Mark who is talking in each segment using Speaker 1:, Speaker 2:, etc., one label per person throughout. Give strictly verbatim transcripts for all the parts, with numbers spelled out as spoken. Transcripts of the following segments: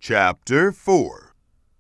Speaker 1: Chapter four.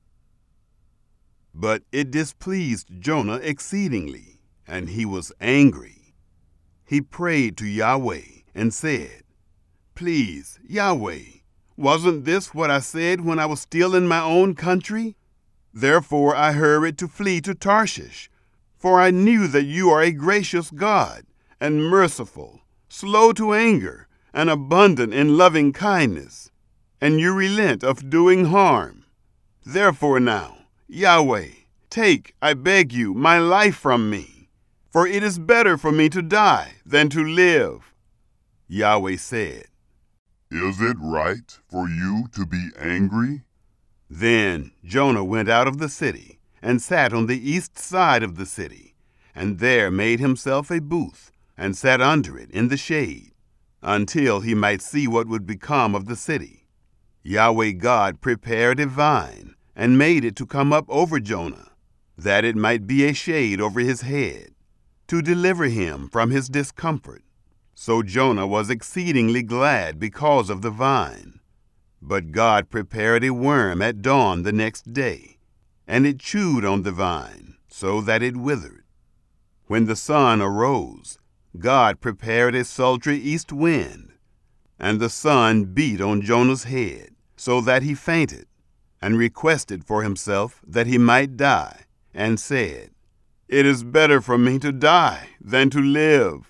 Speaker 1: But it displeased Jonah exceedingly, and he was angry. He prayed to Yahweh and said, "Please, Yahweh, wasn't this what I said when I was still in my own country? Therefore I hurried to flee to Tarshish, for I knew that you are a gracious God, and merciful, slow to anger, and abundant in loving kindness, and you relent of doing harm. Therefore now, Yahweh, take, I beg you, my life from me, for it is better for me to die than to live." Yahweh said,
Speaker 2: "Is it right for you to be angry?"
Speaker 1: Then Jonah went out of the city and sat on the east side of the city, and there made himself a booth and sat under it in the shade, until he might see what would become of the city. Yahweh God prepared a vine and made it to come up over Jonah, that it might be a shade over his head, to deliver him from his discomfort. So Jonah was exceedingly glad because of the vine. But God prepared a worm at dawn the next day, and it chewed on the vine, so that it withered. When the sun arose, God prepared a sultry east wind, and the sun beat on Jonah's head, so that he fainted, and requested for himself that he might die, and said, "It is better for me to die than to live."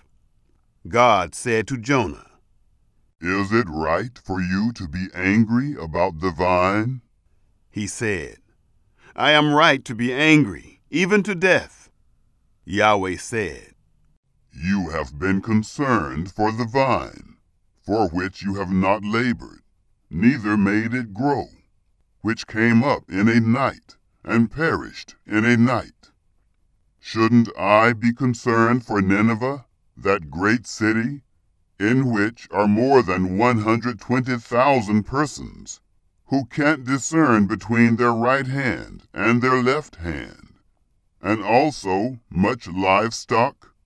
Speaker 1: God said to Jonah,
Speaker 2: "Is it right for you to be angry about the vine?"
Speaker 1: He said, "I am right to be angry, even to death." Yahweh said,
Speaker 2: "You have been concerned for the vine, for which you have not labored, neither made it grow, which came up in a night and perished in a night. Shouldn't I be concerned for Nineveh, that great city, in which are more than one hundred twenty thousand persons, who can't discern between their right hand and their left hand, and also much livestock?